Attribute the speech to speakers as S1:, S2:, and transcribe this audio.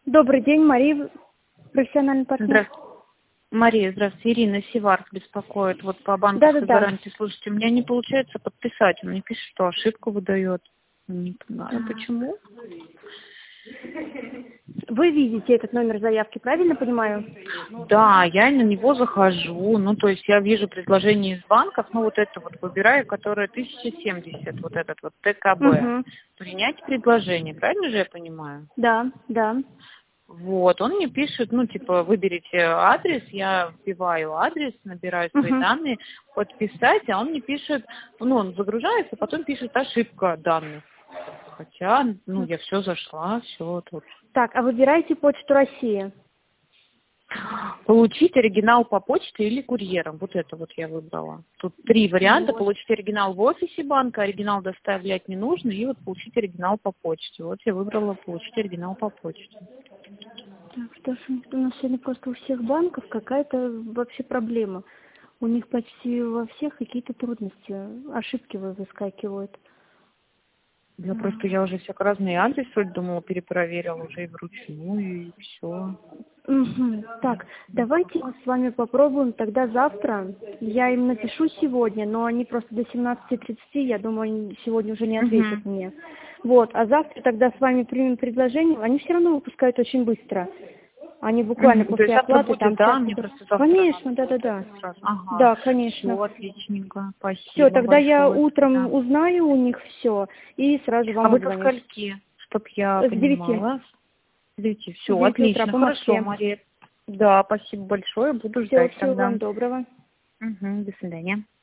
S1: Добрый день, Мария, профессиональный партнер.
S2: Здравствуйте. Мария, здравствуйте. Ирина Севард беспокоит. Вот по банковской
S1: Да-да-да.
S2: гарантии. Слушайте, у меня не получается подписать. Он мне пишет, что ошибку выдает. Не понимаю, почему.
S1: Вы видите этот номер заявки, правильно понимаю?
S2: Да, я на него захожу. Ну, то есть я вижу предложение из банков, ну, вот это вот выбираю, которое 1070, вот этот вот ТКБ.
S1: Угу.
S2: Принять предложение, правильно же я понимаю?
S1: Да, да.
S2: Вот, он мне пишет, ну, типа, выберите адрес, я вбиваю адрес, набираю свои
S1: Угу.
S2: данные, подписать, а он мне пишет, ну, он загружается, потом пишет ошибка данных. Хотя, ну, я все зашла, все тут.
S1: Так, а выбирайте Почту России.
S2: Получить оригинал по почте или курьером, вот это вот я выбрала. Тут 3 варианта,
S1: Вот.
S2: получить оригинал в офисе банка, оригинал доставлять не нужно, и вот получить оригинал по почте. Вот я выбрала получить оригинал по почте.
S1: Так, что ж у нас сегодня просто у всех банков какая-то вообще проблема. У них почти во всех какие-то трудности, ошибки выскакивают.
S2: Я уже всяко разные адресы, вроде думала, перепроверила уже и вручную, и все.
S1: Угу. Так, давайте мы с вами попробуем тогда завтра. Я им напишу сегодня, но они просто до 17:30, я думаю, они сегодня уже не ответят мне. Вот, а завтра тогда с вами примем предложение. Они все равно выпускают очень быстро. Они буквально
S2: То есть
S1: после
S2: завтра
S1: оплаты
S2: будет,
S1: там...
S2: да, мне просто завтра
S1: Конечно,
S2: надо
S1: да-да-да.
S2: сразу. Ага,
S1: Да, конечно.
S2: все отличненько,
S1: Все,
S2: спасибо
S1: тогда я
S2: большое.
S1: утром
S2: Да.
S1: узнаю у них все и сразу
S2: А
S1: вам
S2: вы со
S1: отзвонюсь.
S2: скольки, чтоб я
S1: С 9.
S2: понимала? Видите,
S1: С
S2: все,
S1: 9 утра
S2: отлично,
S1: по
S2: хорошо,
S1: Москве.
S2: Мария. Да, спасибо большое, буду
S1: Все,
S2: ждать
S1: всего
S2: тогда.
S1: вам доброго.
S2: До свидания.